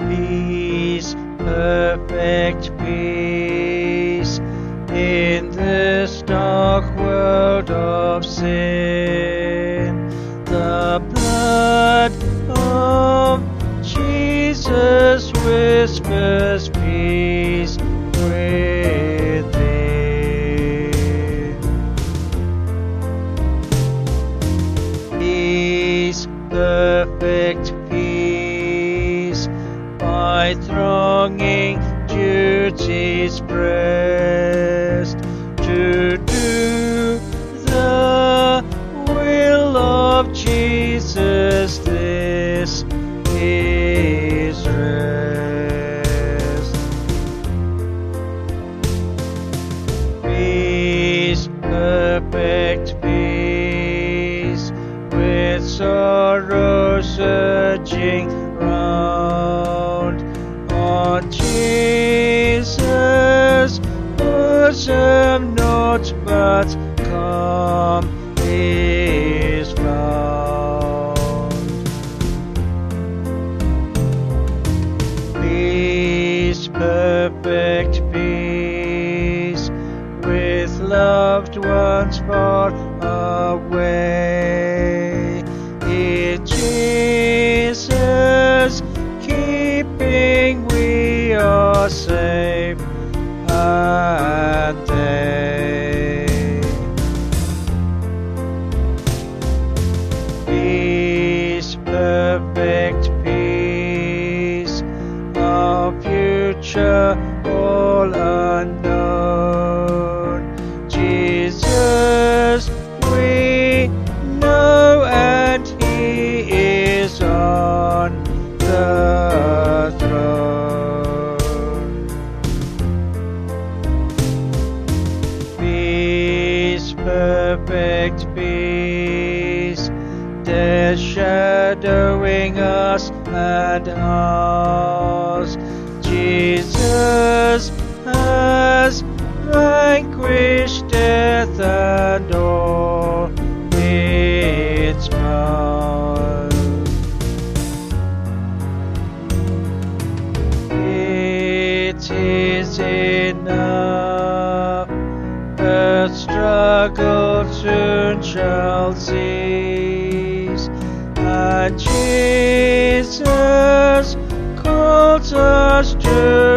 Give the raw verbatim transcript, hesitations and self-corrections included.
Peace, perfect peace, in this dark world of sin. The blood of Jesus whispers peace within. Peace, perfect peace, by thronging duty's breast, to do the will of Jesus, this is rest. Peace, perfect peace, with sorrow surging round, on Jesus' bosom naught but calm is found. Peace, perfect peace, with loved ones far away, in Jesus' keeping we are safe and they. Peace, perfect peace, our future all unknown. Jesus we know, and He is on the throne. Peace, perfect peace, death shadowing us and ours, Jesus has vanquished death and all its power. It is enough, earth's struggle soon shall cease, and Jesus calls us to